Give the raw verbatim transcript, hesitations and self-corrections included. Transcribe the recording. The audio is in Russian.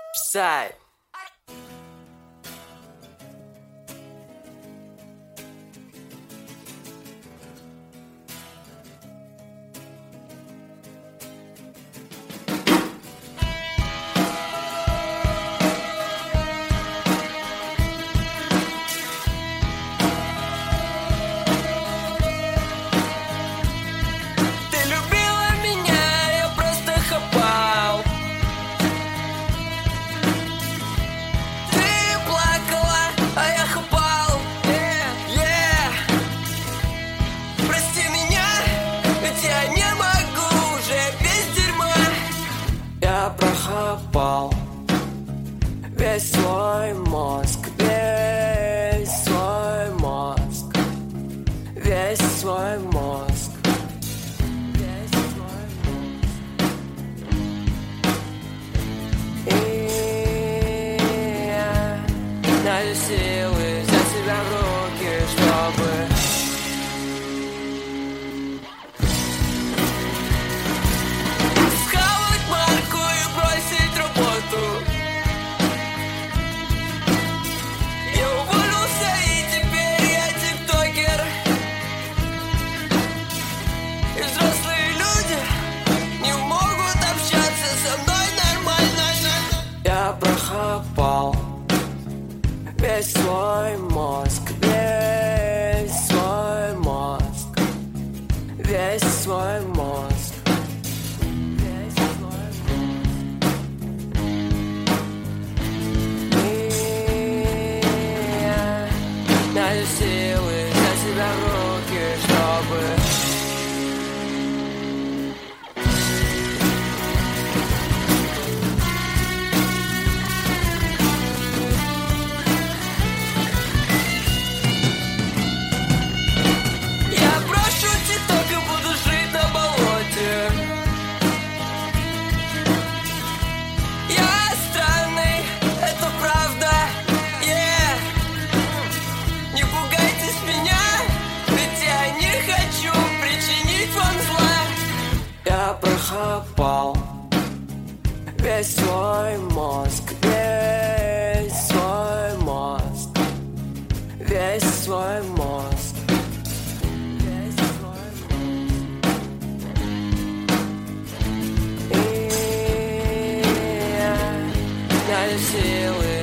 Psy. Прохапал весь свой мозг, весь свой мозг, весь свой мозг, весь свой мозг. И я найду силы взять себя в руки, чтобы прохапал весь свой мозг, весь свой мозг, весь свой мозг, весь свой мозг. И я найду силы взять себя в руки, чтобы прохапал весь свой мозг, весь свой мозг, весь свой мозг, весь свой мозг. И я найду силы